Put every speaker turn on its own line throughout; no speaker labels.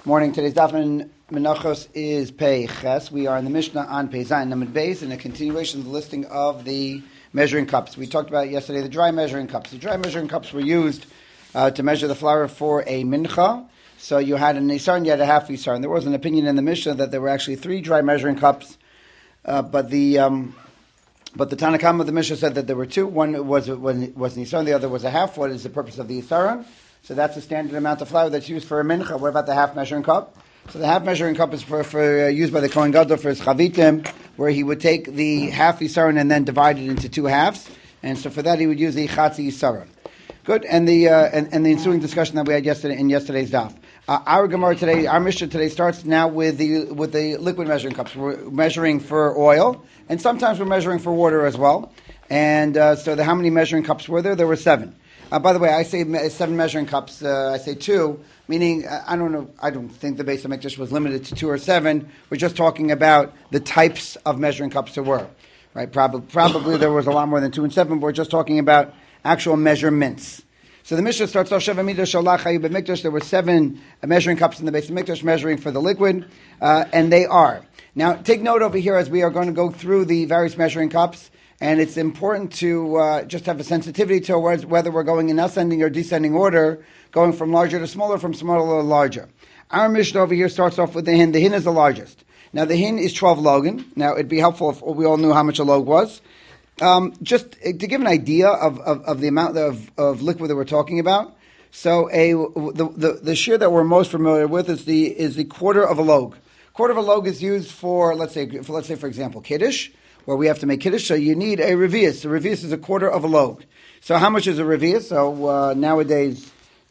Morning. Today's daf in Menachos is Pei Ches. We are in the Mishnah on Pei Zayin Namid Beis in a continuation of the listing of the measuring cups. We talked about yesterday the dry measuring cups. The dry measuring cups were used to measure the flour for a mincha. So you had an isar and you had a half isar. And there was an opinion in the Mishnah that there were actually three dry measuring cups, but the Tanakam of the Mishnah said that there were two. One was an isar and the other was a half. What is the purpose of the isar? So that's the standard amount of flour that's used for a mincha. What about the half measuring cup? So the half measuring cup is for used by the Kohen Gadol for his chavitim, where he would take the half isaron and then divide it into two halves. And so for that he would use the chatzi isaron. Good. And the ensuing discussion that we had yesterday in yesterday's daf. Our Gemara today, our Mishnah today starts now with the liquid measuring cups. We're measuring for oil, and sometimes we're measuring for water as well. And so how many measuring cups were there? There were 7. By the way, I say 7 measuring cups. I say 2, meaning I don't know. I don't think the Beis HaMikdash was limited to 2 or 7. We're just talking about the types of measuring cups there were, right? Probably there was a lot more than 2 and 7. But we're just talking about actual measurements. So the Mishnah starts off Sheva Midah Shalach Hayu BeMikdash. There were 7 measuring cups in the Beis HaMikdash measuring for the liquid, and they are. Now take note over here as we are going to go through the various measuring cups. And it's important to just have a sensitivity towards whether we're going in ascending or descending order, going from larger to smaller, from smaller to larger. Our Mishnah over here starts off with the hin. The hin is the largest. Now the hin is 12 logan. Now it'd be helpful if we all knew how much a log was. Just to give an idea of the amount of liquid that we're talking about. So the shear that we're most familiar with is the quarter of a log. Quarter of a log is used for let's say for example Kiddush, where we have to make kiddush, so you need a revius. A revius is a quarter of a log. So how much is a revius? So nowadays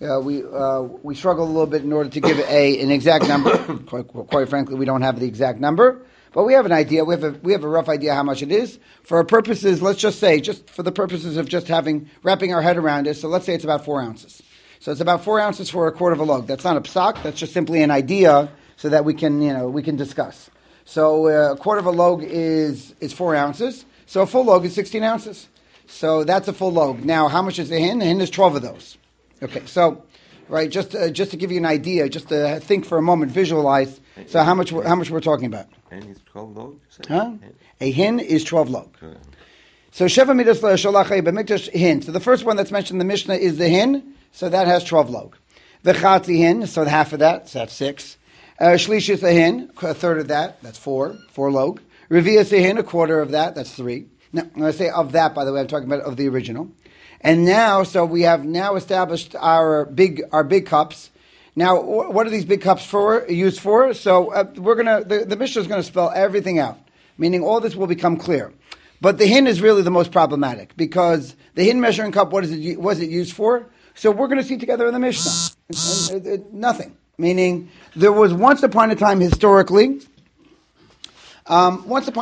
we struggle a little bit in order to give an exact number. Quite frankly, we don't have the exact number, but we have an idea. We have a rough idea how much it is. For our purposes, let's just say, just for the purposes of just wrapping our head around it. So let's say it's about 4 ounces. So it's about 4 ounces for a quarter of a log. That's not a psak. That's just simply an idea so that we can discuss. So a quarter of a log is 4 ounces. So a full log is 16 ounces. So that's a full log. Now, how much is the hin? The hin is 12 of those. Okay, so right, just to give you an idea, just to think for a moment, visualize. So how much we're talking about?
Hin is 12 log.
Huh? A hin is 12 log. Okay. So Sheva Midas Shalach Hayu BeMikdash hin. So the first one that's mentioned in the Mishnah is the hin. So that has 12 log. The chatzi hin. So half of that. So that's 6. Shlish is a hin, a third of that, that's 4 log. Revi is a hin, a quarter of that, that's 3. Now, when I say of that, by the way, I'm talking about of the original. And now, so we have now established our big cups. Now, what are these big cups used for? So the Mishnah is going to spell everything out, meaning all this will become clear. But the hin is really the most problematic because the hin measuring cup, what is it used for? So we're going to see together in the Mishnah. Nothing. Meaning, there was once upon a time historically, where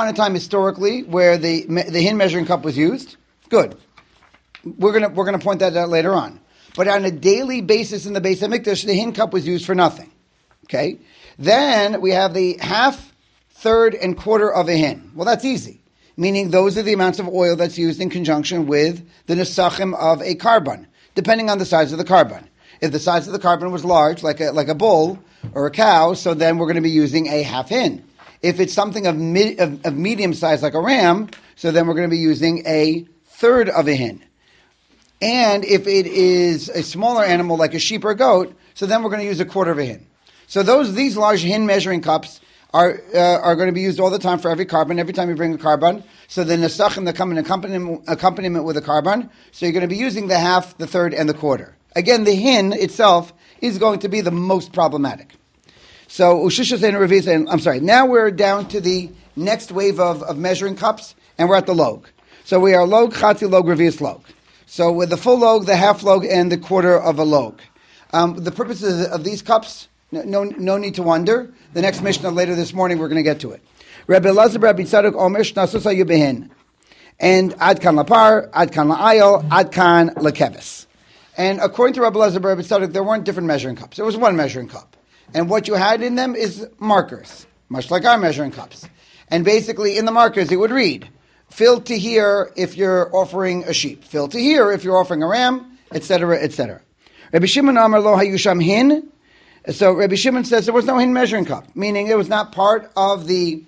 the hin measuring cup was used. Good. We're gonna point that out later on. But on a daily basis in the Beis HaMikdash, the hin cup was used for nothing. Okay. Then we have the half, third, and quarter of a hin. Well, that's easy. Meaning, those are the amounts of oil that's used in conjunction with the nesachim of a carbon, depending on the size of the carbon. If the size of the carbon was large, like a bull or a cow, so then we're going to be using a half hin. If it's something of medium size, like a ram, so then we're going to be using a third of a hin. And if it is a smaller animal, like a sheep or a goat, so then we're going to use a quarter of a hin. So these large hin measuring cups are going to be used all the time for every carbon. Every time you bring a carbon, so the nesachim that come in accompaniment with a carbon, so you're going to be using the half, the third, and the quarter. Again, the hin itself is going to be the most problematic. So, now we're down to the next wave of measuring cups, and we're at the log. So we are log, chatzi log, revius log. So with the full log, the half log, and the quarter of a log. The purposes of these cups, no need to wonder. The next Mishnah later this morning, we're going to get to it. Rabbi Elazar, Rabbi Tzadok, Omer, Shnasus hayu behin. And ad kan lapar, ad kan la'ayil, ad kan lekeves. And according to Rabbi Elazar Rabbi Tzadok, there weren't different measuring cups. There was one measuring cup. And what you had in them is markers, much like our measuring cups. And basically in the markers it would read, fill to here if you're offering a sheep, fill to here if you're offering a ram, etc., etc. Rabbi Shimon Amar lo hayusham hin, So Rabbi Shimon says there was no hin measuring cup, meaning it was not part of the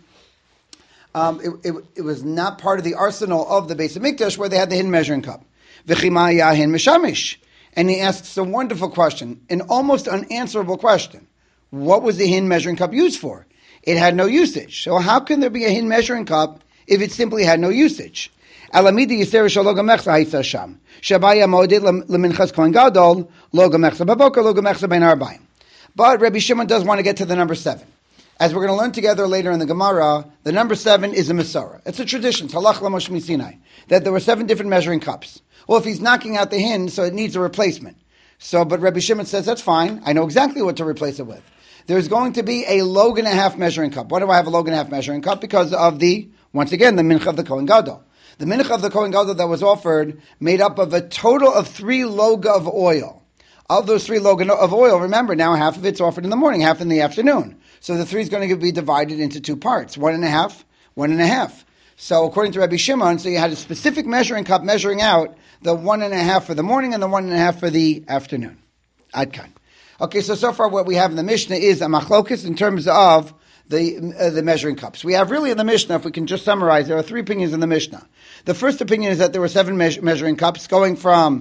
it was not part of the arsenal of the Beis Hamikdash where they had the hin measuring cup. V'chima yahin mishamish. And he asks a wonderful question, an almost unanswerable question. What was the hin measuring cup used for? It had no usage. So how can there be a hin measuring cup if it simply had no usage? Alamidi yisera shaloga mechza haitza sham. Shabaya modid leminchas kohen gadol loga mechza baboka loga mechza bein arbaim. But Rabbi Shimon does want to get to the number 7. As we're going to learn together later in the Gemara, the number 7 is a Masorah. It's a tradition, Halach Lamosh Misinai, that there were 7 different measuring cups. Well, if he's knocking out the hin, so it needs a replacement. But Rabbi Shimon says, that's fine. I know exactly what to replace it with. There's going to be a log and a half measuring cup. Why do I have a log and a half measuring cup? Because of once again, the mincha of the Kohen Gadol. The mincha of the Kohen Gadol that was offered made up of a total of 3 log of oil. Of those 3 log of oil, remember, now half of it's offered in the morning, half in the afternoon. So the 3 is going to be divided into 2 parts, 1.5, 1.5. So according to Rabbi Shimon, so you had a specific measuring cup measuring out the 1.5 for the morning and the 1.5 for the afternoon. Adkan. Okay, so far what we have in the Mishnah is a machlokus in terms of the measuring cups. We have really in the Mishnah, if we can just summarize, there are 3 opinions in the Mishnah. The first opinion is that there were 7 measuring cups going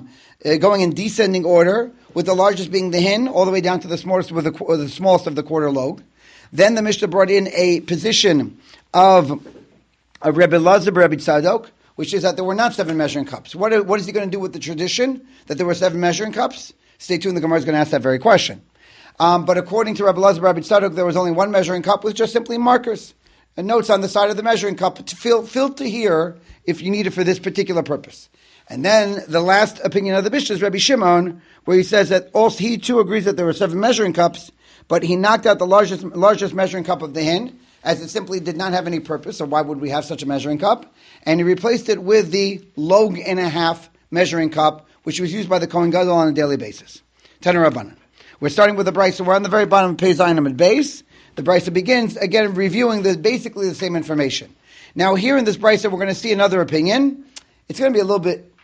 in descending order, with the largest being the hin, all the way down to the smallest the smallest of the quarter log. Then the Mishnah brought in a position of Rebbe Elazar, Rebbe Tzadok, which is that there were not 7 measuring cups. What is he going to do with the tradition that there were 7 measuring cups? Stay tuned, the Gemara is going to ask that very question. But according to Rebbe Elazar, Rebbe Tzadok, there was only 1 measuring cup with just simply markers and notes on the side of the measuring cup to filter here if you need it for this particular purpose. And then the last opinion of the Mishnah is Rabbi Shimon, where he says that also he too agrees that there were 7 measuring cups, but he knocked out the largest measuring cup of the hin, as it simply did not have any purpose, so why would we have such a measuring cup? And he replaced it with the log and a half measuring cup, which was used by the Kohen Gadol on a daily basis. Tanur Rabbanan. We're starting with the Brisa. We're on the very bottom of Pei Zayin Amud Beis. The Brisa begins, again, reviewing basically the same information. Now here in this Brisa, we're going to see another opinion. It's going to be a little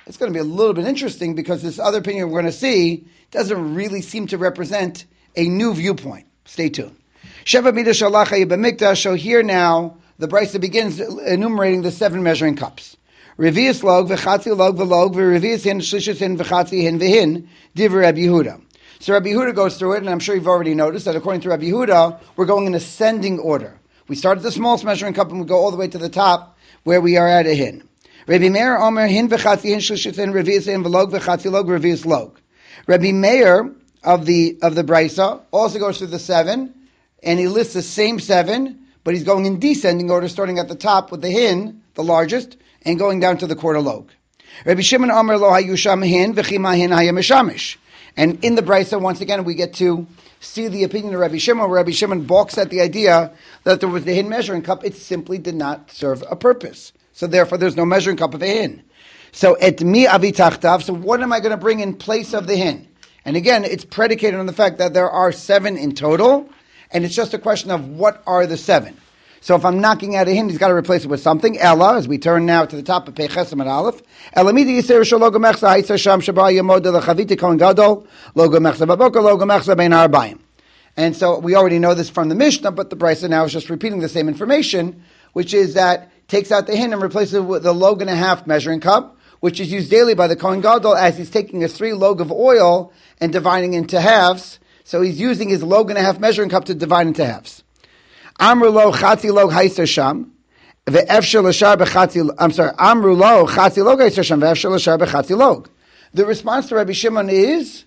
bit interesting because this other opinion we're going to see doesn't really seem to represent a new viewpoint. Stay tuned. Sheva Midah Shalacha Yibamikdash. So here now, the Brisa begins enumerating the 7 measuring cups. Revius log, v'chatzi log, v'log, v'revius hin, shlishus hin, v'chatzi hin, v'hin, divrei Rabbi Yehuda. So Rabbi Yehuda goes through it, and I'm sure you've already noticed that according to Rabbi Yehuda, we're going in ascending order. We start at the smallest measuring cup and we go all the way to the top where we are at a hin. Rabbi Meir Omer hin v'chatzi hin shlishus hin revius hin v'log v'chatzi log revius log. Rabbi Meir of the Brisa also goes through the 7, and he lists the same 7, but he's going in descending order, starting at the top with the hin, the largest, and going down to the quarter log. Rabbi Shimon Omer lo hayusham hin v'chima hin hayamishamish. And in the Brisa, once again, we get to see the opinion of Rabbi Shimon, where Rabbi Shimon balks at the idea that there was the hin measuring cup. It simply did not serve a purpose. So therefore, there's no measuring cup of a hin. So et mi avitachtav. So what am I going to bring in place of the hin? And again, it's predicated on the fact that there are 7 in total, and it's just a question of what are the 7. So if I'm knocking out a hin, he's got to replace it with something. Ella, as we turn now to the top of Pei Ches Amud Aleph. Ella midi yisera shaloga mechza haitza sham shaba yamod lechaviti kohen gadol loga mechza baboka loga mechza bein arbaim. And so we already know this from the Mishnah, but the Brisa now is just repeating the same information, which is that takes out the hin and replaces it with the log and a half measuring cup, which is used daily by the Kohen Gadol as he's taking a 3 log of oil and dividing into halves. So he's using his log and a half measuring cup to divide into halves. Amru lo chatzi log haiser sham ve'efshel l'shar bechatzi. I'm sorry. Amru lo chatzi log haiser sham ve'efshel l'shar bechatzi log. The response to Rabbi Shimon is,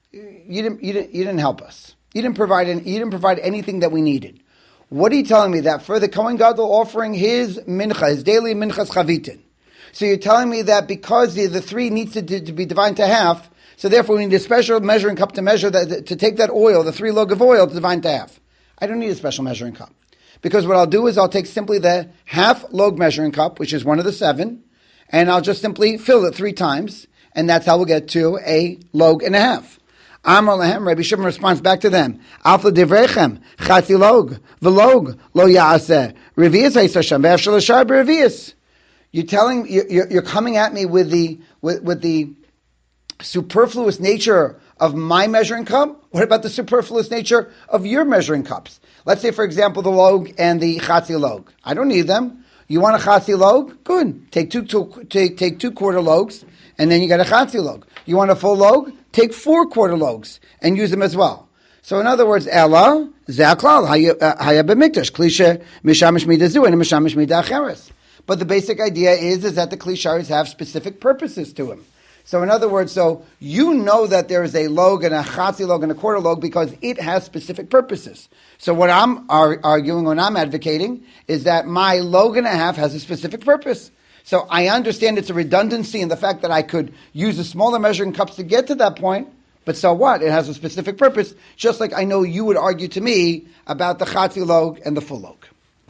you didn't help us. You didn't provide anything that we needed. What are you telling me? That for the Kohen Gadol offering his mincha, his daily minchas chavitin. So you're telling me that because the 3 needs to be divided to half, so therefore we need a special measuring cup to measure that, to take that oil, the 3 log of oil, to divide to half. I don't need a special measuring cup. Because what I'll do is I'll take simply the half log measuring cup, which is one of the 7, and I'll just simply fill it 3 times, and that's how we'll get to a log and a half. Amar lahem, Rabbi Shimon responds back to them. Alpha divrechem, chatzi log, v'log, lo ya'aseh, revius ha'isasham, ve'efshel l'shar b'revius. You're coming at me with the superfluous nature of my measuring cup? What about the superfluous nature of your measuring cups? Let's say, for example, the log and the chatzi log. I don't need them. You want a chatzi log? Good. Take two quarter logs, and then you get a chatzi log. You want a full log? Take 4 quarter logs and use them as well. So in other words, Ella, Zaklal, Haya B'mikdash, Klisha, Mishamish Midazu, and Mishamish Midacheres. But the basic idea is that the Klisharis have specific purposes to them. So in other words, so you know that there is a log and a chatzi log and a quarter log because it has specific purposes. So what I'm arguing, what I'm advocating, is that my log and a half has a specific purpose. So I understand it's a redundancy in the fact that I could use the smaller measuring cups to get to that point, but so what? It has a specific purpose, just like I know you would argue to me about the chatzi log and the full log.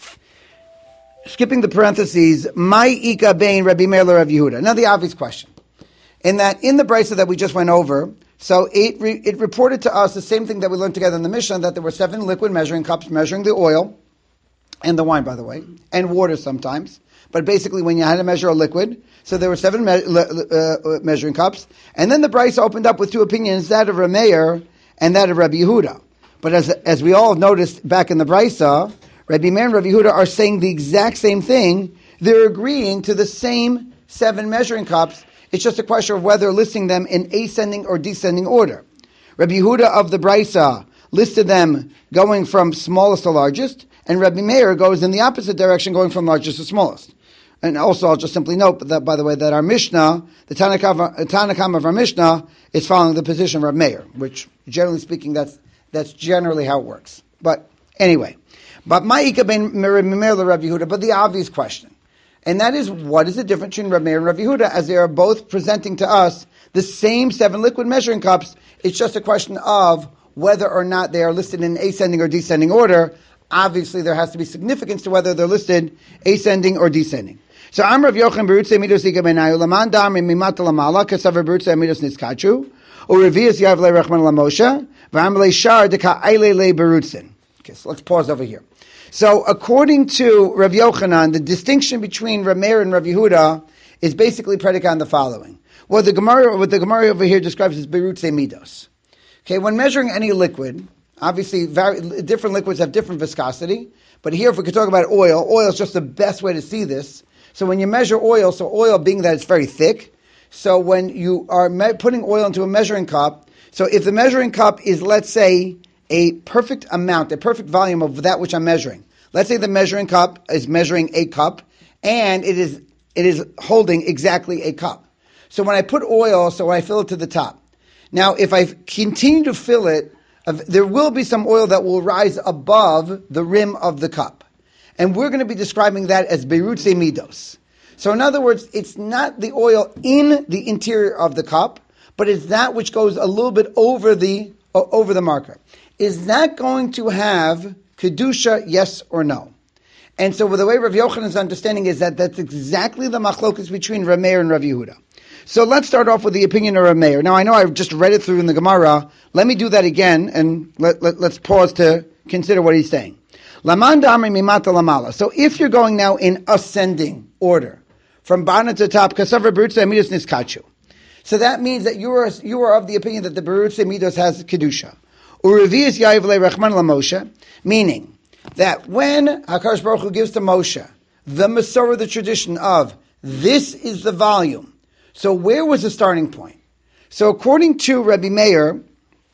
Skipping the parentheses, my ika bein Rabbi Meir Rabbi Yehuda. Now the obvious question. In that, in the brisa that we just went over, so it reported to us the same thing that we learned together in the Mishnah, that there were 7 liquid measuring cups measuring the oil, and the wine, by the way, and water sometimes. But basically, when you had to measure a liquid, so there were 7 measuring cups, and then the brisa opened up with 2 opinions, that of Rabbi Meir and that of Rabbi Yehuda. But as we all have noticed back in the brisa, Rabbi Meir and Rabbi Yehuda are saying the exact same thing. They're agreeing to the same 7 measuring cups. It's just a question of whether listing them in ascending or descending order. Rabbi Yehuda of the Brisa listed them going from smallest to largest, and Rabbi Meir goes in the opposite direction, going from largest to smallest. And also, I'll just simply note that, by the way, that our Mishnah, the Tanakam of our Mishnah, is following the position of Rabbi Meir, which, generally speaking, that's generally how it works. But anyway, but Ma'ika ben Rabbi Meir Rabbi Yehuda, but the obvious question. And that is, what is the difference between Rabbi Meir and Rabbi Yehuda, as they are both presenting to us the same 7 liquid measuring cups? It's just a question of whether or not they are listed in ascending or descending order. Obviously, there has to be significance to whether they're listed ascending or descending. So, Am Rav Yochanan Berutze Midos Ika Benayu Laman Dam Mimata Lamala Kasavar Berutze Midos Niskachu or Revius Yavle Rachman Lamosha V'Amle Shar Deka Eile Le Berutzen. Okay, so let's pause over here. So, according to Rav Yochanan, the distinction between Rav Meir and Rav Yehuda is basically predicated on the following. What the Gemara over here describes as Berutze Midos. Okay, when measuring any liquid, obviously different liquids have different viscosity, but here if we could talk about oil is just the best way to see this. So when you measure oil, so oil being that it's very thick, so when you are putting oil into a measuring cup, so if the measuring cup is, let's say, a perfect amount, a perfect volume of that which I'm measuring. Let's say the measuring cup is measuring a cup, and it is holding exactly a cup. So when I put oil, so I fill it to the top. Now, if I continue to fill it, there will be some oil that will rise above the rim of the cup. And we're going to be describing that as Berutze Midos. So in other words, it's not the oil in the interior of the cup, but it's that which goes a little bit over the marker. Is that going to have Kedusha, yes or no? And so the way Rav Yochanan's understanding is that that's exactly the machlokas between Rav Meir and Rav Yehuda. So let's start off with the opinion of Rav Meir. Now I know I've just read it through in the Gemara. Let me do that again, and let's pause to consider what he's saying. Laman da'amri mimata lamala. So if you're going now in ascending order, from bottom to top, kasavar berutze midos niskachu. So that means that you are of the opinion that the berutze midos has kedusha. Urevius yayiv le'rachman laMoshe, meaning that when HaKadosh Baruch Hu gives to Moshe the Masorah, the tradition of this is the volume. So where was the starting point? So according to Rabbi Meir,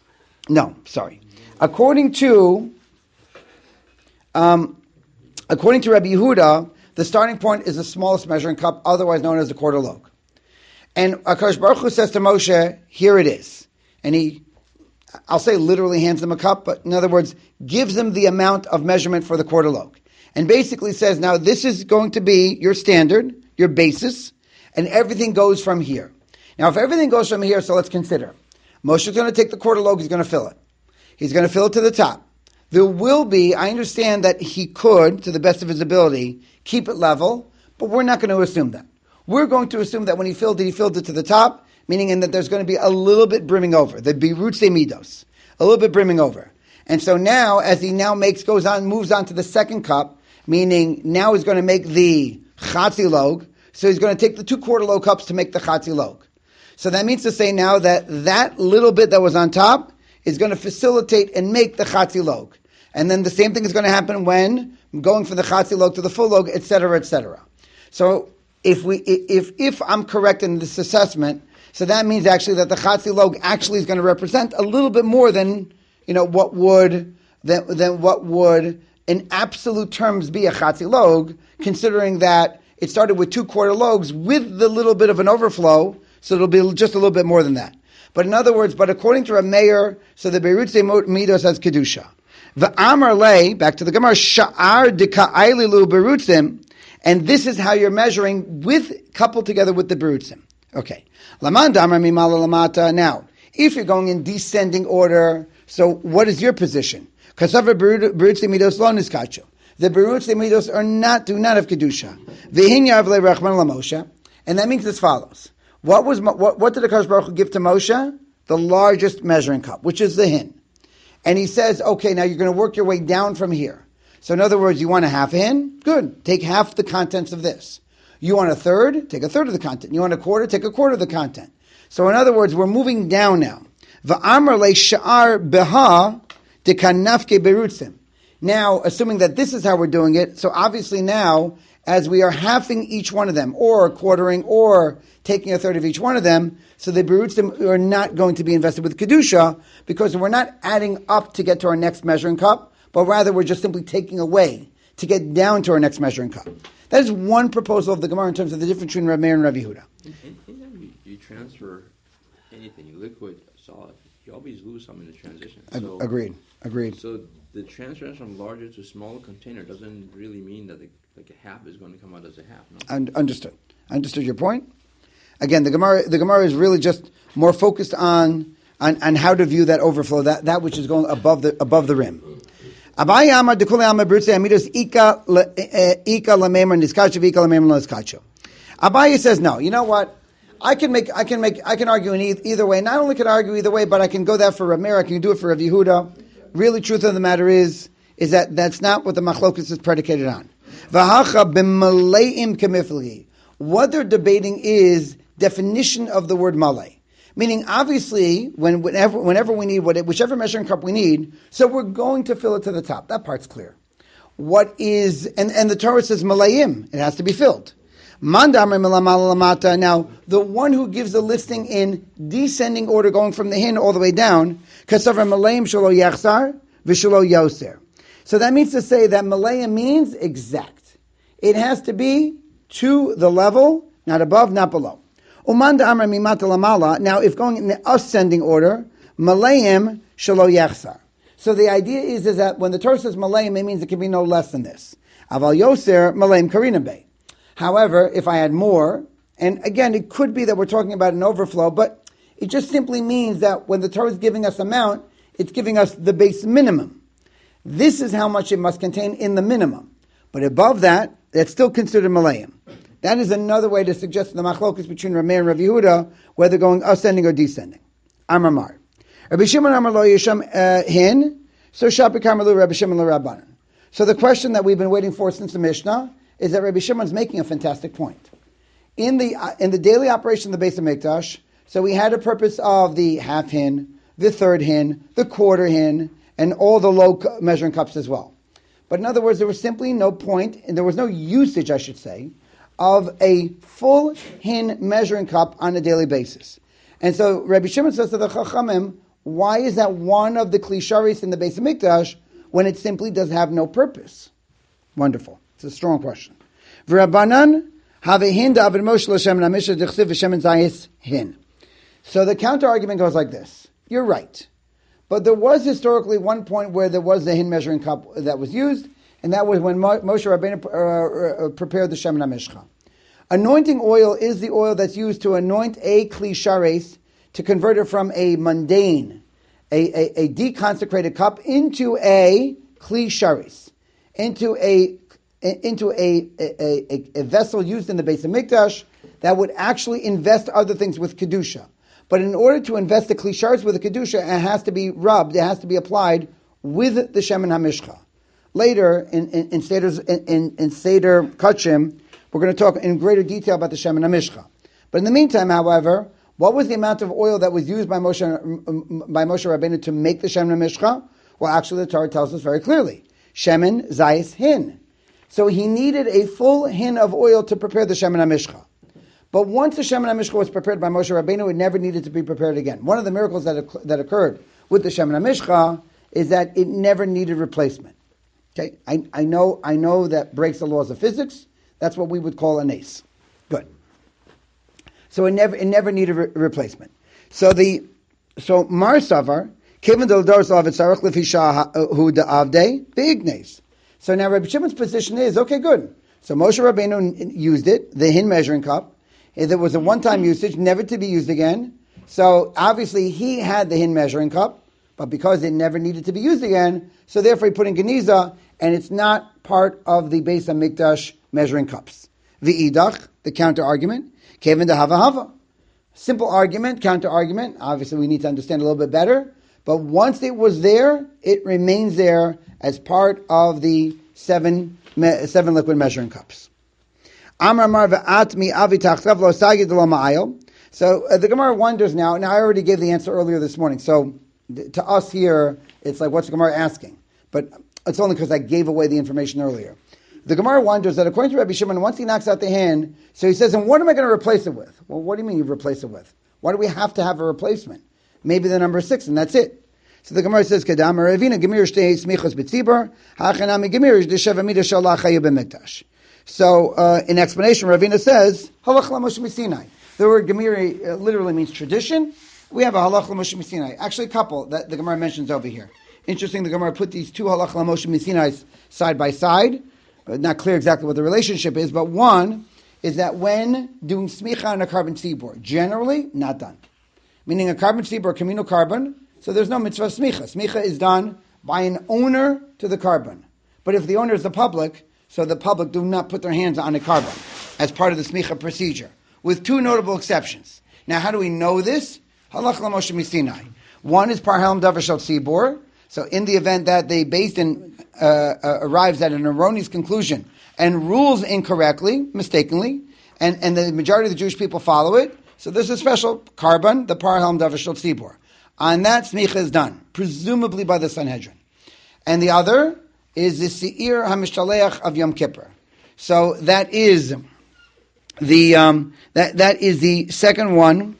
according to Rabbi Yehuda, the starting point is the smallest measuring cup, otherwise known as the quarter log. And HaKadosh Baruch Hu says to Moshe, here it is. And he, I'll say literally hands him a cup, but in other words, gives him the amount of measurement for the quarter log. And basically says, now this is going to be your standard, your basis, and everything goes from here. Now if everything goes from here, so let's consider. Moshe's going to take the quarter log, he's going to fill it. He's going to fill it to the top. There will be, I understand that he could, to the best of his ability, keep it level, but we're not going to assume that. We're going to assume that when he filled it to the top, meaning in that there's going to be a little bit brimming over, the Berutze Midos, a little bit brimming over. And so now, as he now moves on to the second cup, meaning now he's going to make the Chatzi log, so he's going to take the 2 quarter log cups to make the Chatzi log. So that means to say now that that little bit that was on top is going to facilitate and make the chatzi log. And then the same thing is going to happen when going from the chatzi log to the full log, etc., etc. So if I'm correct in this assessment, so that means actually that the chatzi log actually is going to represent a little bit more than what would in absolute terms be a chatzi log, considering that it started with 2 quarter logs with the little bit of an overflow, so it'll be just a little bit more than that. But in other words, according to Rav Meir, so the Beirutze Midos has Kedusha. V'amar lei, back to the Gemara, sha'ar deka'aylilu berutzim, and this is how you're measuring coupled together with the berutzim. Okay. Laman damar mimala lamata. Now, if you're going in descending order, so what is your position? Kasavar berutzim midos lo niskachu. The berutzim midos do not have kedusha. V'hinya avlei rachman lamoshe, and that means as follows. What did the Kadosh Baruch Hu give to Moshe? The largest measuring cup, which is the hin. And he says, okay, now you're going to work your way down from here. So in other words, you want a half a hin? Good. Take half the contents of this. You want a third? Take a third of the content. You want a quarter? Take a quarter of the content. So in other words, we're moving down now. V'amar le sha'ar beha dekanafke berutzim. Now, assuming that this is how we're doing it, so obviously now, as we are halving each one of them, or quartering, or taking a third of each one of them, so the berutzim are not going to be invested with kedusha, because we're not adding up to get to our next measuring cup, but rather we're just simply taking away to get down to our next measuring cup. That is one proposal of the Gemara in terms of the difference between Rav Meir and Rav Yehuda.
Anytime you transfer anything, liquid, solid, you always lose some in the transition. So,
Agreed.
So the transfer from larger to smaller container doesn't really mean that a half is going to come out as a half. No?
Understood your point. Again, the Gemara is really just more focused on how to view that overflow, that which is going above the rim. Abaye amar dekule amar berutze amidus ika lamemar niskachu v'ika lamemar niskachu. Abaye says no. You know what? I can argue in either way. Not only can I argue either way, but I can go that for Rav Meir, I can do it for Rav Yehuda. Really, truth of the matter is that that's not what the machlokus is predicated on. V'hacha b'maleim kemifli. What they're debating is definition of the word malay. Meaning, obviously, whenever we need whichever measuring cup we need, so we're going to fill it to the top. That part's clear. What is, and the Torah says malayim, it has to be filled. Now, the one who gives the listing in descending order, going from the hin all the way down, kasavar malayim shelo yachsar v'shelo yoser. So that means to say that malayim means exact. It has to be to the level, not above, not below. Now, if going in the ascending order, malayim shelo yachsar. So the idea is that when the Torah says malayim, it means it can be no less than this. Aval yoser malayim karina bay. However, if I had more, and again, it could be that we're talking about an overflow, but it just simply means that when the Torah is giving us amount, it's giving us the base minimum. This is how much it must contain in the minimum. But above that, that's still considered malayim. That is another way to suggest the machlokus between Rav Meir and Rav Yehuda, whether going ascending or descending. Amar Mar. Rabbi Shimon Amar lo yisham hin, so shapik Karmelu Rabbi Shimon lo Rabbanan. So the question that we've been waiting for since the Mishnah is that Rabbi Shimon's making a fantastic point. In the daily operation of the Beis HaMikdash, so we had a purpose of the half hin, the third hin, the quarter hin, and all the low measuring cups as well. But in other words, there was simply no point, and there was no usage, I should say, of a full hin measuring cup on a daily basis. And so Rabbi Shimon says to the Chachamim, why is that one of the klisharis in the Beis HaMikdash when it simply does have no purpose? Wonderful. It's a strong question. V'Rabbanan havehin da'avid Moshe l'Shem namisha d'chsiv v'Shem zayis hin. So the counter argument goes like this. You're right. But there was historically one point where there was the hin measuring cup that was used, and that was when Moshe Rabbeinu prepared the Shemen HaMishcha. Anointing oil is the oil that's used to anoint a kli shares, to convert it from a mundane, a deconsecrated cup into a kli shares, into a vessel used in the Beis HaMikdash that would actually invest other things with kedusha. But in order to invest the kli shares with the kedusha, it has to be rubbed, it has to be applied with the Shemen HaMishcha. Later, in Seder Kachim, we're going to talk in greater detail about the Shemen HaMishcha. But in the meantime, however, What was the amount of oil that was used by Moshe Rabbeinu to make the Shemen HaMishcha? Well, actually, the Torah tells us very clearly. Shemen Zayis Hin. So he needed a full hin of oil to prepare the Shemen HaMishcha. But once the Shemen HaMishcha was prepared by Moshe Rabbeinu, it never needed to be prepared again. One of the miracles that occurred with the Shemen HaMishcha is that it never needed replacement. Okay, I know that breaks the laws of physics. That's what we would call a nace. Good. So it never needed replacement. So Mar Savar, Kevin Del Dor Slav Tzarech Lefisha Hu Da'avde Beignes. So now Rabbi Shimon's position is, okay, good. So Moshe Rabbeinu used it, the hin measuring cup. There was a one-time usage, never to be used again. So obviously he had the hin measuring cup, but because it never needed to be used again, so therefore he put in Geniza, and it's not part of the Beis HaMikdash measuring cups. V'idach, the counter-argument, Kevin Dehava Hava. Simple argument, counter-argument. Obviously we need to understand a little bit better. But once it was there, it remains there as part of the seven liquid measuring cups. So the Gemara wonders now I already gave the answer earlier this morning, so to us here, it's like, what's the Gemara asking? But it's only because I gave away the information earlier. The Gemara wonders that according to Rabbi Shimon, once he knocks out the hin, so he says, and what am I going to replace it with? Well, what do you mean you replace it with? Why do we have to have a replacement? Maybe the number 6, and that's it. So the Gemara says, Kedam Ravina Gemir Shtei Smichos B'Tzibur Hachanami Gemir D'Sheva Midah Shalach Hayu B'Mikdash. So in explanation, Ravina says Halach LaMoshe Misinai. The word Gemir literally means tradition. We have a Halach LaMoshe Misinai. Actually, a couple that the Gemara mentions over here. Interesting, the Gemara put these two Halach LaMoshe Misinai side by side. Not clear exactly what the relationship is, but one is that when doing smicha on a carbon tzibur, generally not done. Meaning a carbon tzibur, communal carbon. So there's no mitzvah smicha. Smicha is done by an owner to the carbon. But if the owner is the public, so the public do not put their hands on a carbon as part of the smicha procedure, with two notable exceptions. Now, how do we know this? Halach LaMoshe Misinai. One is par helm davar shel tzibur. So in the event that the Beis Din arrives at an erroneous conclusion and rules incorrectly, mistakenly, and the majority of the Jewish people follow it, so there's a special carbon, the par helm davar shel tzibur. On that, smicha is done, presumably by the Sanhedrin. And the other is the Seir HaMishaleach of Yom Kippur. So that is that is the second one,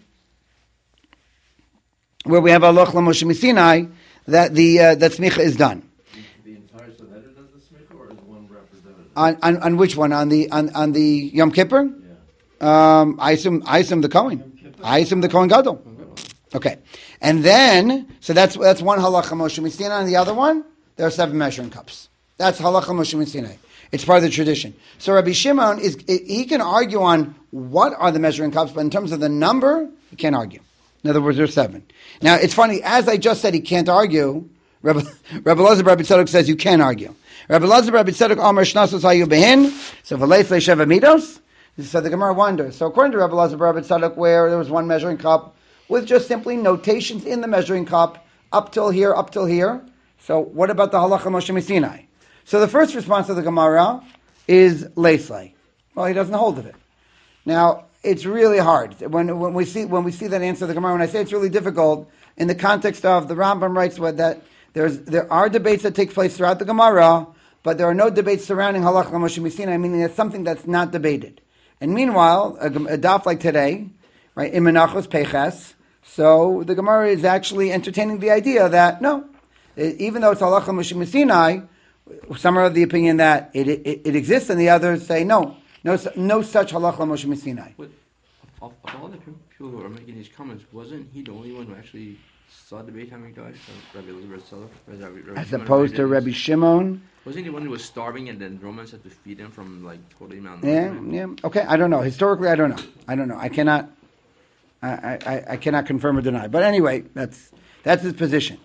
where we have Halach LaMoshe Misinai, that that smicha is done.
The entire Sanhedrin does the smicha, or is one representative?
On which one? On the Yom Kippur? Yeah. I assume the Kohen. I assume the Kohen Gadol. Okay, and then so that's one halacha Moshe Misinai, and the other one there are 7 measuring cups. That's halacha Moshe Misinai. It's part of the tradition. So Rabbi Shimon he can argue on what are the measuring cups, but in terms of the number, he can't argue. In other words, there's 7. Now it's funny, as I just said, he can't argue. Rabbi Elazar Rabbi Tzadok says you can argue. Rabbi Elazar Rabbi Tzadok Amar Shnasos Hayu Behin. So V'leis Leisheva Midos. So the Gemara wonders. So according to Rabbi Elazar Rabbi Tzadok, where there was one measuring cup with just simply notations in the measuring cup, up till here. So what about the halacha Moshe Misinai? So the first response of the Gemara is Leislei. Well, he doesn't hold of it. Now, it's really hard. When we see that answer of the Gemara, when I say it's really difficult, in the context of the Rambam writes that there are debates that take place throughout the Gemara, but there are no debates surrounding halacha Moshe Misinai, meaning it's something that's not debated. And meanwhile, a daf like today, right, in Menachos Peches, so the Gemara is actually entertaining the idea that, no, even though it's halacha Moshe Misinai, some are of the opinion that it exists, and the others say no such halacha Moshe Misinai.
But of all the people who are making these comments, wasn't he the only one who actually saw the Beit HaMikdash? Rabbi Elazar,
as opposed to Rabbi Shimon?
Wasn't he the one who was starving and then Romans had to feed him from totally
mountain? Yeah. Okay, I don't know. Historically, I don't know. I cannot confirm or deny. But anyway, that's his position.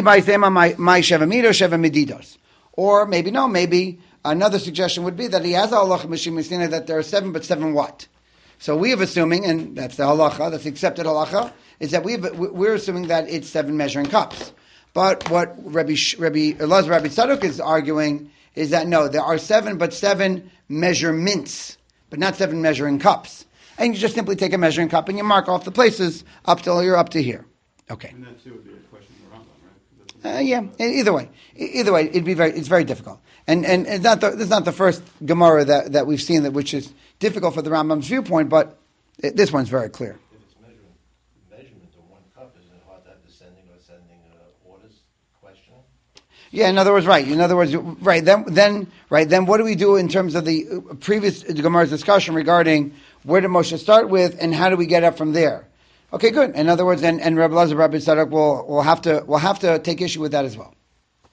Or maybe another suggestion would be that he has a halacha Moshe Misinai that there are 7, but 7 what? So we have assuming, and that's the halacha, that's the accepted halacha, is that we're assuming that it's 7 measuring cups. But what Rabbi Elazar Rabbi Tzadok is arguing is that no, there are 7, but 7 measurements, but not 7 measuring cups. and you just simply take a measuring cup and you mark off the places up till you're up to here. Okay.
And that too would be a question of the Rambam, right?
Yeah. Either way, it's very difficult. And it's this is not the first Gemara that we've seen which is difficult for the Rambam's viewpoint, but this one's very clear.
If it's measurement of one cup, isn't it hard to have descending or ascending orders? Question.
Yeah, in other words, right. Then what do we do in terms of the previous Gemara's discussion regarding where did Moshe start with and how do we get up from there? Okay, good. In other words, and Rabbi Elazar, Rabbi Tzadok will have to take issue with that as well.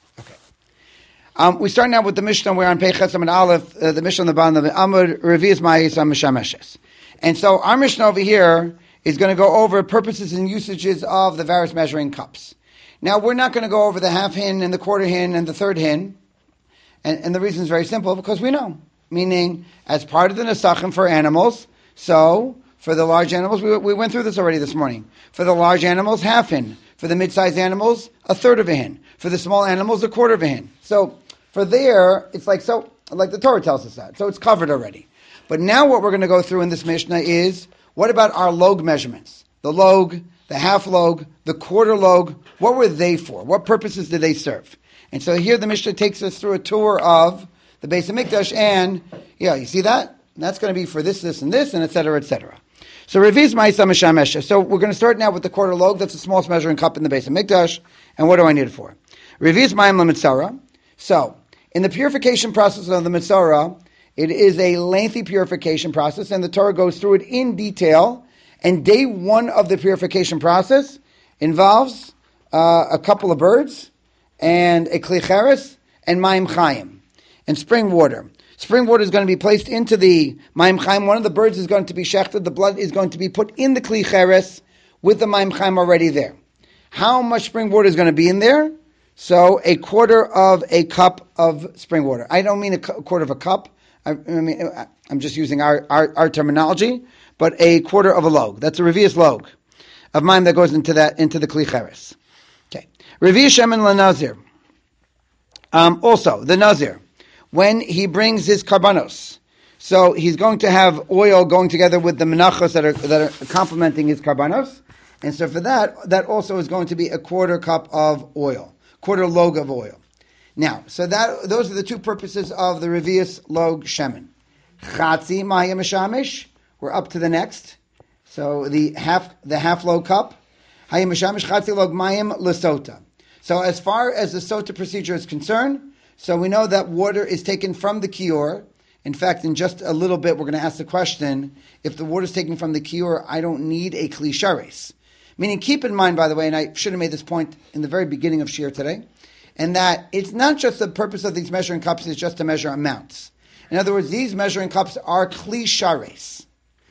Okay. We start now with the Mishnah. We're on Pei Chesam and Aleph, the Mishnah on the bottom of the Amud, Revi'is Ma'is HaMeshameshes. And so our Mishnah over here is going to go over purposes and usages of the various measuring cups. Now, we're not going to go over the half hin and the quarter hin and the third hin. And the reason is very simple, because we know. Meaning, as part of the Nesachim for animals, so for the large animals, we went through this already this morning. For the large animals, half hin. For the mid-sized animals, a third of a hin. For the small animals, a quarter of a hin. So, for there, it's like the Torah tells us that. So it's covered already. But now what we're going to go through in this Mishnah is, what about our log measurements? The log, the half log, the quarter log, what were they for? What purposes did they serve? And so here the Mishnah takes us through a tour of the Beis HaMikdash, and, you see that? That's going to be for this, and this, and et cetera, et cetera. So Revi'is Ma'is HaMeshameshes. So we're going to start now with the quarter log. That's the smallest measuring cup in the Beis HaMikdash. And what do I need it for? Revi'is Ma'im LaMitzara. So, in the purification process of the Mitzara, it is a lengthy purification process, and the Torah goes through it in detail. And day one of the purification process involves a couple of birds, and a kli cheres, and mayim chayim, and spring water. Spring water is going to be placed into the mayim chayim. One of the birds is going to be shechted. The blood is going to be put in the kli cheres with the mayim chayim already there. How much spring water is going to be in there? So a quarter of a cup of spring water. I don't mean a quarter of a cup. I'm just using our terminology, but a quarter of a log. That's a revi'is log of mayim that goes into the kli cheres. Okay. Revi'is shemen lanazir. Also, the nazir, when he brings his karbanos, so he's going to have oil going together with the menachos that are complementing his karbanos, and so for that also is going to be a quarter cup of oil, quarter log of oil. Now, so those are the two purposes of the revi'is log shemen. Chatzi ma'ya meshamish. We're up to the next. So the half log cup. Hayim meshamish chatzi log mayim lesota. So as far as the sota procedure is concerned, so we know that water is taken from the kior. In fact, in just a little bit, we're going to ask the question, if the water is taken from the kior, I don't need a kli shares. Meaning, keep in mind, by the way, and I should have made this point in the very beginning of Shir today, and that it's not just the purpose of these measuring cups is just to measure amounts. In other words, these measuring cups are kli shares.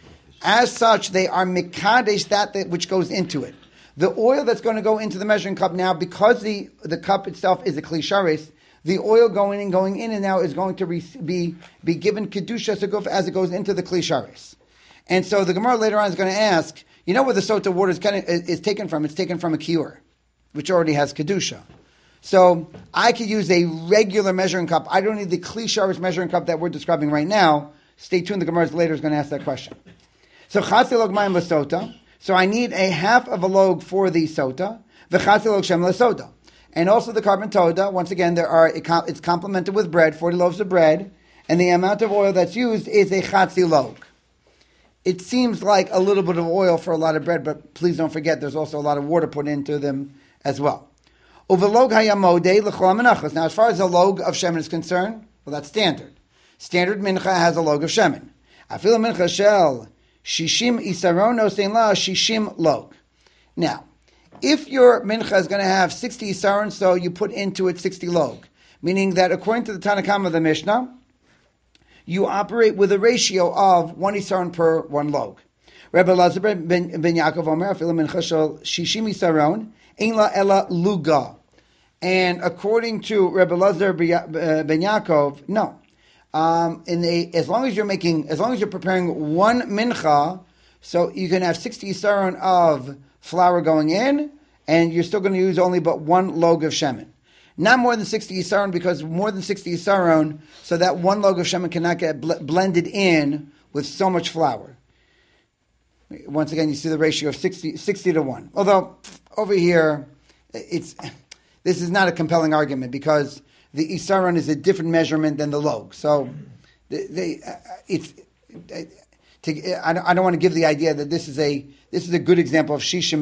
As such, they are mikadesh, that which goes into it. The oil that's going to go into the measuring cup now, because the cup itself is a kli shares, the oil going in and now is going to be given kedusha as it goes into the kli shares. And so the Gemara later on is going to ask, you know where the sota water is taken from? It's taken from a kior, which already has kedusha. So I could use a regular measuring cup. I don't need the kli shares measuring cup that we're describing right now. Stay tuned. The Gemara later is going to ask that question. So chatzi log mayim l'sota. So I need a half of a log for the sota. V'chatzi log shem l'sota. And also the carbon toda. Once again, it's complemented with bread, 40 loaves of bread, and the amount of oil that's used is a chatzi log. It seems like a little bit of oil for a lot of bread, but please don't forget there's also a lot of water put into them as well. Uvelog hayamode l'chol menachos. Now, as far as the log of shemen is concerned, well, that's standard. Standard mincha has a log of shemen. Afilu mincha shel shishim isaron osein la shishim log. Now, if your mincha is going to have 60 isaron, so you put into it 60 log, meaning that according to the Tanakh of the Mishnah, you operate with a ratio of 1 isaron per 1 log. Rebbe Elazar ben Yaakov Omer, afilu mincha shel shishim isaron ein la ela luga. And according to Rebbe Elazar ben Yaakov, no. As long as you're preparing one mincha, so you can have 60 isaron of flour going in, and you're still going to use only but 1 log of shemen. Not more than 60 isaron, because more than 60 isaron, so that 1 log of shemen cannot get blended in with so much flour. Once again, you see the ratio of 60 to 1. Although, over here, this is not a compelling argument because the isaron is a different measurement than the log. So, I don't want to give the idea that this is a good example of shishim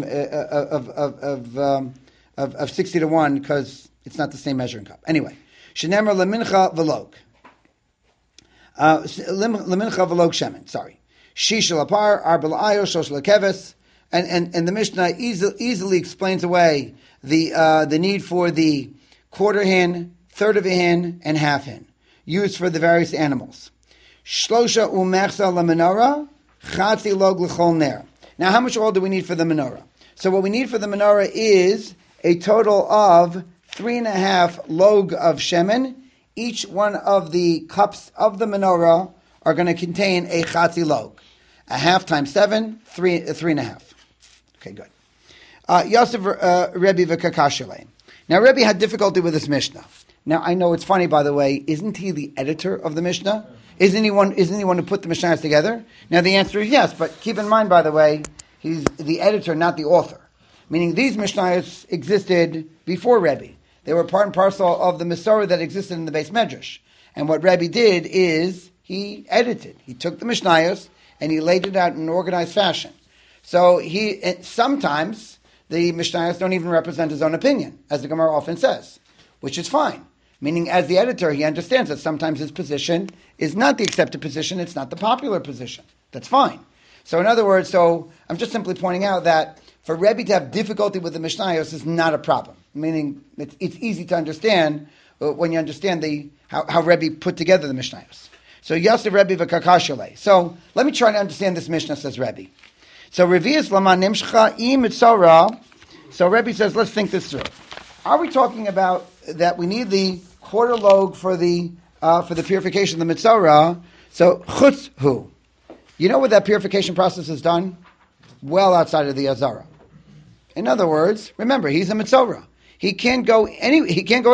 of 60 to 1 because it's not the same measuring cup. Anyway, shenemar lemincha v'log. Lemincha v'log shemen. Sorry. Shishal apar, arbel ayo, shoshal keves, and the Mishnah easily explains away the need for the quarter hin, third of a hin, and half hin used for the various animals. Shlosha umechsa lemenorah, chatzi log l'chol ner. Now, how much oil do we need for the menorah? So, what we need for the menorah is a total of 3.5 log of shemen. Each one of the cups of the menorah are going to contain a chatzi log. A half times 7, 3.5. Okay, good. Yosef Rebbe v'kakashele. Now, Rebbe had difficulty with this Mishnah. Now, I know it's funny, by the way. Isn't he the editor of the Mishnah? Isn't he one who put the Mishnahs together? Now, the answer is yes, but keep in mind, by the way, he's the editor, not the author. Meaning, these Mishnahs existed before Rebbe. They were part and parcel of the Masorah that existed in the Beis Medrash. And what Rebbe did is he edited. He took the Mishnayos and he laid it out in an organized fashion. So sometimes the Mishnayos don't even represent his own opinion, as the Gemara often says, which is fine. Meaning, as the editor, he understands that sometimes his position is not the accepted position, it's not the popular position. That's fine. So in other words, I'm just simply pointing out that for Rebbe to have difficulty with the Mishnayos is not a problem. Meaning, it's easy to understand when you understand how Rebbe put together the Mishnayos. So Yosef Rebbe v'kakashele. So let me try to understand this Mishnah, says Rebbe. So Revius Lama Nimshcha im Mitzorah. So Rebbe says, let's think this through. Are we talking about that we need the quarter log for the purification of the Mitzorah? So chutz hu. You know what that purification process is done? Well outside of the Azara. In other words, remember, he's a Mitzorah. He can't go anywhere. He can't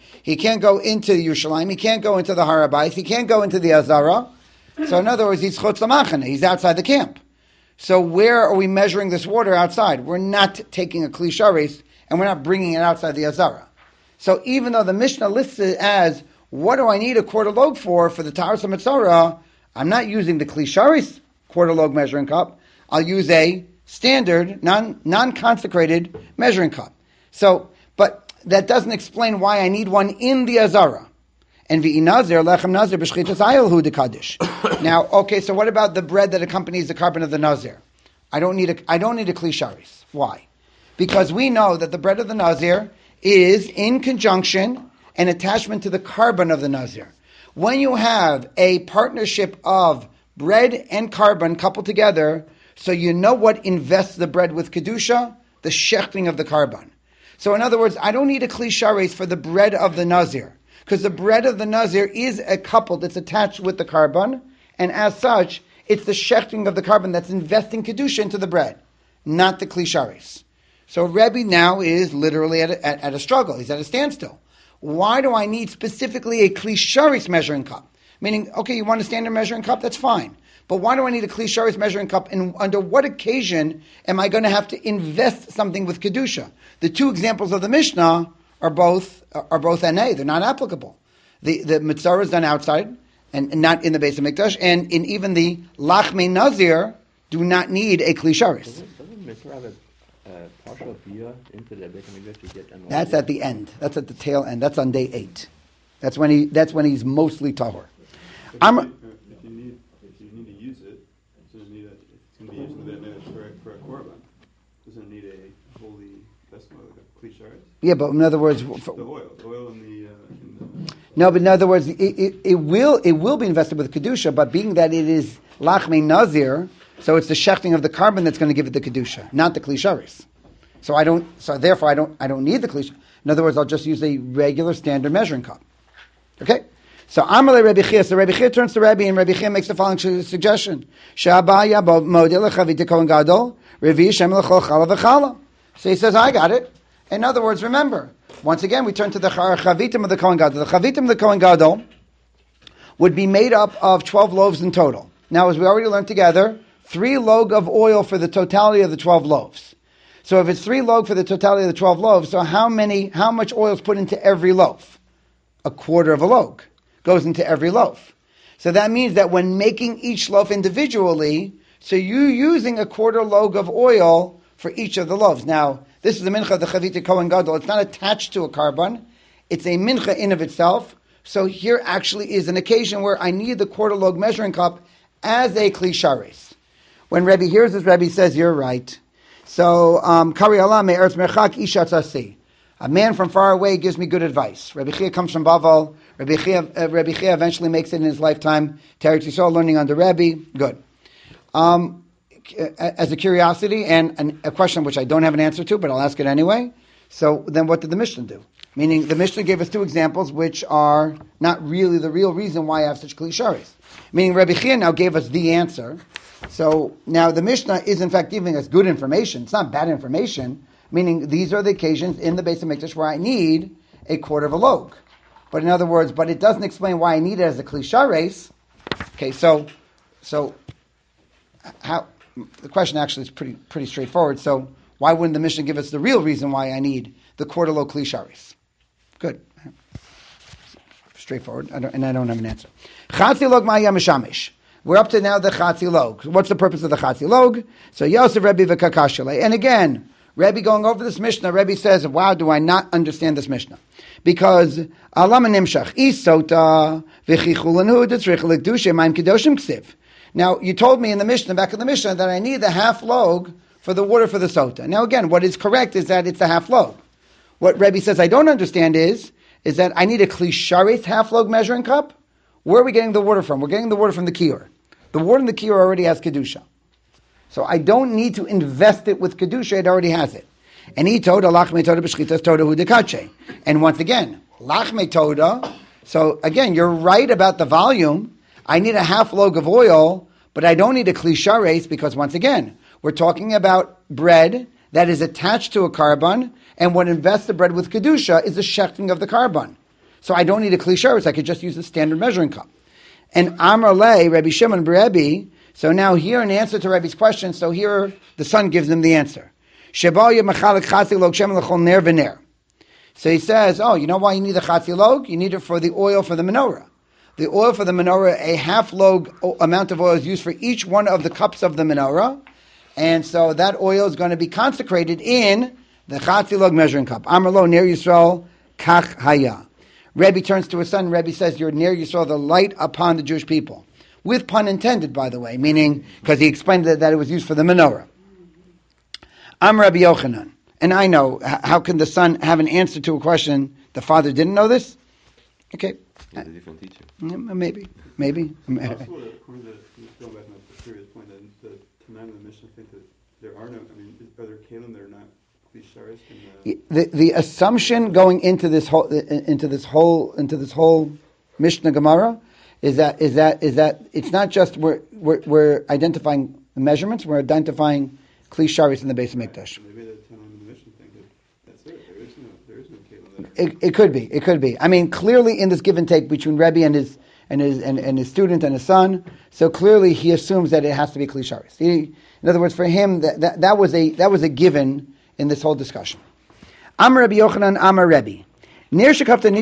go into Yerushalayim. He can't go into the Har HaBayis. He can't go into the Azara. So in other words, he's chutz lamachane. He's outside the camp. So where are we measuring this water outside? We're not taking a kli sharis and we're not bringing it outside the Azara. So even though the Mishnah lists it as what do I need a quarter log for the Taharas HaMitzorah, I'm not using the kli sharis quarter log measuring cup. I'll use a standard non-consecrated measuring cup. So. But that doesn't explain why I need one in the Azara. And v'inazir lechem nazir b'shchitas ayil hu dekadish. Now, okay, so what about the bread that accompanies the carbon of the nazir? I don't need a kli sharis. Why? Because we know that the bread of the nazir is in conjunction and attachment to the carbon of the nazir. When you have a partnership of bread and carbon coupled together, so you know what invests the bread with kedusha, the shechting of the carbon. So in other words, I don't need a kli sharis for the bread of the nazir, because the bread of the nazir is coupled, it's attached with the carbon, and as such, it's the shechting of the carbon that's investing kedusha into the bread, not the kli sharis. So Rebbe now is literally at a struggle. He's at a standstill. Why do I need specifically a kli sharis measuring cup? Meaning, okay, you want a standard measuring cup? That's fine. But why do I need a kli sharis measuring cup? And under what occasion am I going to have to invest something with kedusha? The two examples of the Mishnah are both NA. They're not applicable. The Mitzorah is done outside and not in the Beis HaMikdash, and in even the Lachmei Nazir do not need a kli sharis.
Doesn't Mitzorah have a partial biyah into the Beis HaMikdash to get an?
That's at the end. That's at the tail end. That's on day 8. That's when he's mostly tahor.
If you need to use it, it's going to be used in the for a korban. Doesn't need a holy vessel like a kli sharis.
Yeah, but in other words,
the oil in the.
No, but in other words, it will be invested with kedusha, but being that it is lachmei nazir, so it's the shechting of the carbon that's going to give it the kedusha, not the kli sharis. Therefore I don't need the kli sharis. In other words, I'll just use a regular standard measuring cup. Okay. So Amalei Rebbe Chia. So Rebbe Chia turns to Rebbe, and Rebbe Chia makes the following suggestion: Shabaya model chavita kohen gadol revi shem lechol chala v'chala. So he says, I got it. In other words, remember, once again, we turn to the chavitim of the kohen gadol. The chavitim of the kohen gadol would be made up of 12 loaves in total. Now, as we already learned together, 3 log of oil for the totality of the 12 loaves. So if it's 3 log for the totality of the 12 loaves, so how much oil is put into every loaf? A quarter of a log goes into every loaf. So that means that when making each loaf individually, so you're using a quarter log of oil for each of the loaves. Now, this is the mincha of the Chavit Kohen Gadol. It's not attached to a carbon. It's a mincha in of itself. So here actually is an occasion where I need the quarter log measuring cup as a kli sharis. When Rebbe hears this, Rebbe says, you're right. So, Kari Allah me'eretz merchak ishat asi. A man from far away gives me good advice. Rebbe Chia comes from Bavel. Rebbe Chia eventually makes it in his lifetime to Eretz Yisrael, learning under Rebbe. Good. As a curiosity and a question which I don't have an answer to, but I'll ask it anyway. So then what did the Mishnah do? Meaning the Mishnah gave us 2 examples which are not really the real reason why I have such kli sharis. Meaning Rebbe Chia now gave us the answer. So now the Mishnah is in fact giving us good information. It's not bad information. Meaning these are the occasions in the Beis HaMikdash where I need a quarter of a log. But in other words, but it doesn't explain why I need it as a kli sharis. Okay, so how the question actually is pretty straightforward. So why wouldn't the Mishnah give us the real reason why I need the quarter log kli sharis? Good, straightforward, and I don't have an answer. Chatzi log ma'ya mishamish. We're up to now the chatzi log. What's the purpose of the chatzi log? So Yosef Rebbe v'kakashale, and again. Rebbe going over this Mishnah, Rebbe says, wow, do I not understand this Mishnah? Because Alama Nimshach, Isota, V'chichulanu, Detzrich Lekdusha, Maim Kedoshim Ksiv. Now, you told me in the Mishnah, back in the Mishnah, that I need the half log for the water for the sota. Now again, what is correct is that it's a half log. What Rebbe says I don't understand is that I need a kli sharis half log measuring cup. Where are we getting the water from? We're getting the water from the kiyur. The water in the kiyur already has kedusha. So I don't need to invest it with kedusha; it already has it. And he told lachme toda b'shchitas toda hu dekache. And once again, lachme toda. So again, you're right about the volume. I need a half log of oil, but I don't need a kli sharis because once again, we're talking about bread that is attached to a carbon, and what invests the bread with kedusha is the shechting of the carbon. So I don't need a kli sharis; I could just use the standard measuring cup. And Amar Le, Rabbi Shimon Rebbe. So now here in answer to Rebbe's question, so here the son gives him the answer. So he says, oh, you know why you need the chatzi log? You need it for the oil for the menorah. The oil for the menorah, a half log amount of oil is used for each one of the cups of the menorah. And so that oil is going to be consecrated in the chatzi log measuring cup. Amar lo ner Yisrael kach haya. Rebbe turns to his son, Rebbe says, you're ner Yisrael, the light upon the Jewish people. With pun intended, by the way, meaning, because he explained that it was used for the menorah. I'm Rabbi Yochanan, and I know, how can the son have an answer to a question the father didn't know this? Okay.
He's a different teacher.
Maybe.
Also, according to going back to the previous point, the Tanakh and the Mishnah think that there are no, are there kalim that are not klisharis?
The assumption going into this whole Mishnah Gemara is that it's not just we're identifying the measurements, we're identifying kli sharis in the Beis HaMikdash.
Maybe the Tanakh and the Mishnah think that that's it. There is no kalim there.
It could be. I mean, clearly in this give and take between Rebbe and his student and his son, so clearly he assumes that it has to be kli sharis. In other words, for him that was a given in this whole discussion. Amar Rabbi Yochanan, Amar Rebbe. Okay, so let's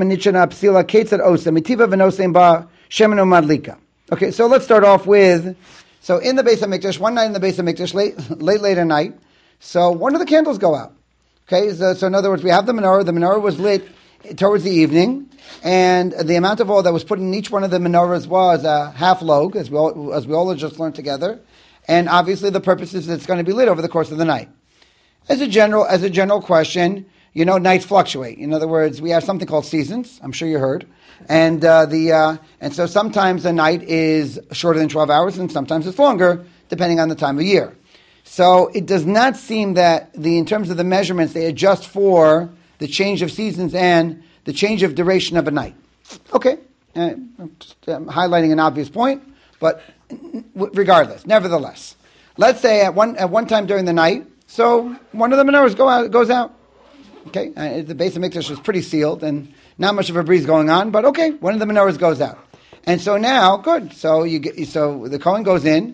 start off with, so in the Beis HaMikdash, one night in the Beis HaMikdash, late at night, so one of the candles go out. Okay, so in other words, we have the menorah was lit towards the evening, and the amount of oil that was put in each one of the menorahs was a half log, as we all just learned together, and obviously the purpose is that it's going to be lit over the course of the night. As a general question, nights fluctuate. In other words, we have something called seasons. I'm sure you heard, and so sometimes a night is shorter than 12 hours, and sometimes it's longer, depending on the time of year. So it does not seem that in terms of the measurements, they adjust for the change of seasons and the change of duration of a night. Okay, I'm highlighting an obvious point, but regardless, nevertheless, let's say at one time during the night, so one of the menorahs goes out. Okay, the Beis HaMikdash is pretty sealed and not much of a breeze going on, but okay, one of the menorahs goes out, and so now, good. So the Kohen goes in,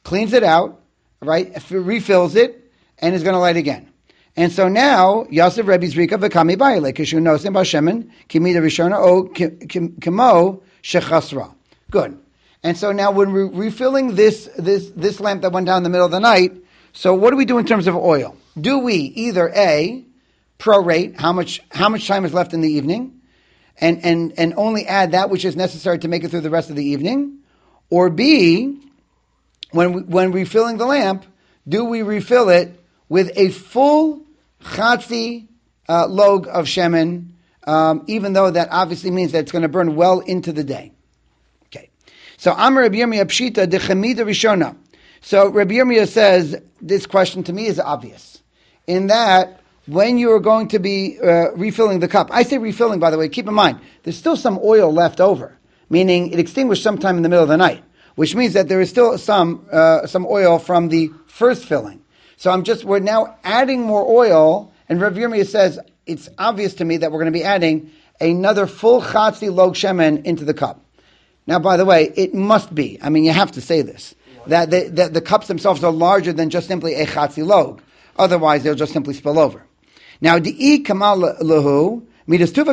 cleans it out, right, refills it, and is going to light again. And so now, Yosef Rebbe Zrika v'kami bayile, kishu nosim b'shemen, kimida rishona, o kimo shechasra. Good. And so now when we're refilling this lamp that went down in the middle of the night, so what do we do in terms of oil? Do we either A, prorate how much time is left in the evening, and only add that which is necessary to make it through the rest of the evening, or B, when refilling the lamp, do we refill it with a full chatzi log of shemen, even though that obviously means that it's going to burn well into the day. Okay, so Amar Rabbi Yirmiyah Pshita de Chamida Rishona. So Rabbi Yirmiyah says this question to me is obvious, in that when you are going to be refilling the cup, I say refilling, by the way, keep in mind, there's still some oil left over, meaning it extinguished sometime in the middle of the night, which means that there is still some oil from the first filling. So we're now adding more oil, and Rav Yirmiyah says, it's obvious to me that we're going to be adding another full chatzi log shemen into the cup. Now, by the way, it must be, you have to say this, that the cups themselves are larger than just simply a chatzi log. Otherwise, they'll just simply spill over. Now, di'i kamal lahu, midas tuva,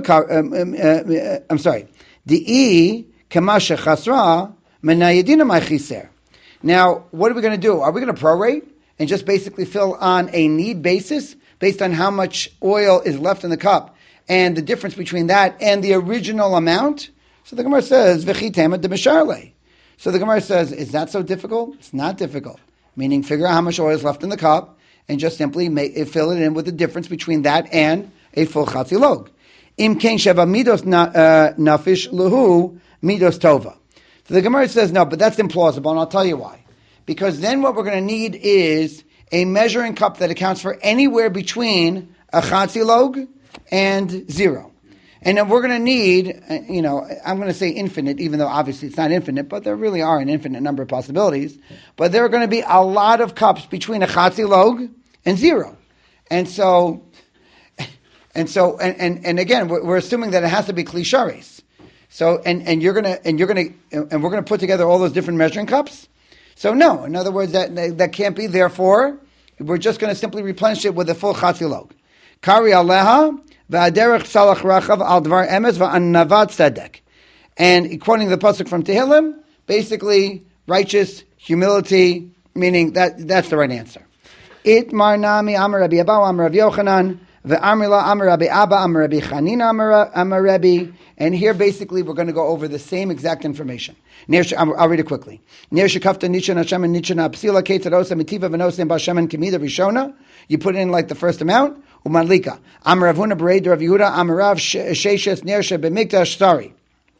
di'i kamasha chasra, menayedina ma'chiser. Now, what are we going to do? Are we going to prorate and just basically fill on a need basis based on how much oil is left in the cup and the difference between that and the original amount? So the Gemara says, v'chitema de misharle. So the Gemara says, is that so difficult? It's not difficult. Meaning, figure out how much oil is left in the cup and just simply fill it in with the difference between that and a full chatzi log. Im ken sheva midos nafish luhu midos tova. So the Gemara says, no, but that's implausible, and I'll tell you why. Because then what we're going to need is a measuring cup that accounts for anywhere between a chatzi log and 0. And then we're going to need, I'm going to say infinite, even though obviously it's not infinite, but there really are an infinite number of possibilities. But there are going to be a lot of cups between a chatzi log and 0. And again, we're assuming that it has to be klisharis. So, and we're going to put together all those different measuring cups. So no, in other words, that can't be. Therefore, we're just going to simply replenish it with a full chatzi log. Kari aleha v'aderech salach rachav al dvar emes v'anavat tzedek. And quoting the pasuk from Tehillim, basically righteous humility, meaning that's the right answer. Itmar nami amar Rabbi Abba amar Rabbi Yochanan ve'amrila amar Rabbi Abba amar Rabbi Chanina amar Rabbi. And here, basically, we're going to go over the same exact information. I'll read it quickly. You put in like the first amount. Umanlika. Amar Ravuna Bered Rav Yehuda Amarav Sheshes Nersha B'Mikdash Sari.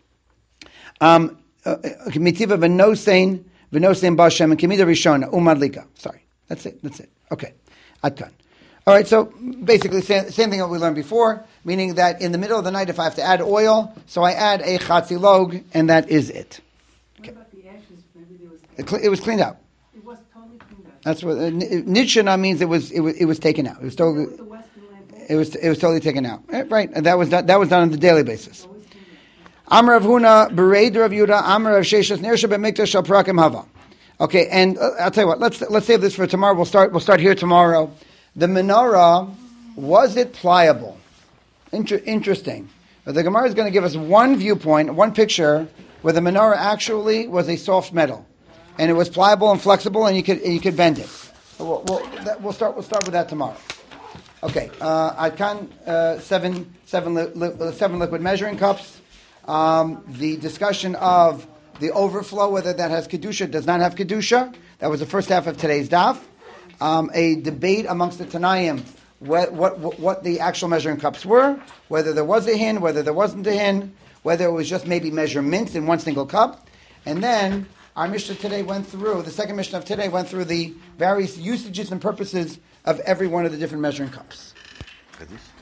Mitiva v'nosein b'Shem and Kimida Rishona Umanlika. Sorry, that's it. Okay, Atkan. All right, so basically same thing that we learned before, meaning that in the middle of the night, if I have to add oil, so I add a chatzi log, and that is it. Okay.
What about the ashes? Maybe there was.
It was cleaned out.
It was totally cleaned out.
That's what nitshana means. It was taken out. It was totally. It was totally taken out. Right, and that was done on the daily basis. Amar Rav Huna Bered Rav Yehuda Amar Rav Sheshes Nersha B'Mikdash Shel Prakim Hava. Okay, and I'll tell you what. Let's save this for tomorrow. We'll start here tomorrow. The menorah, was it pliable? Interesting. But the Gemara is going to give us one viewpoint, one picture, where the menorah actually was a soft metal, and it was pliable and flexible, and you could bend it. We'll start with that tomorrow. Okay, Adkan, seven liquid measuring cups. The discussion of the overflow, whether that has kedusha, does not have kedusha. That was the first half of today's daf. A debate amongst the Tanaim what the actual measuring cups were, whether there was a hin, whether there wasn't a hin, whether it was just maybe measurements in one single cup. And then our Mishnah today the second Mishnah of today went through the various usages and purposes of every one of the different measuring cups.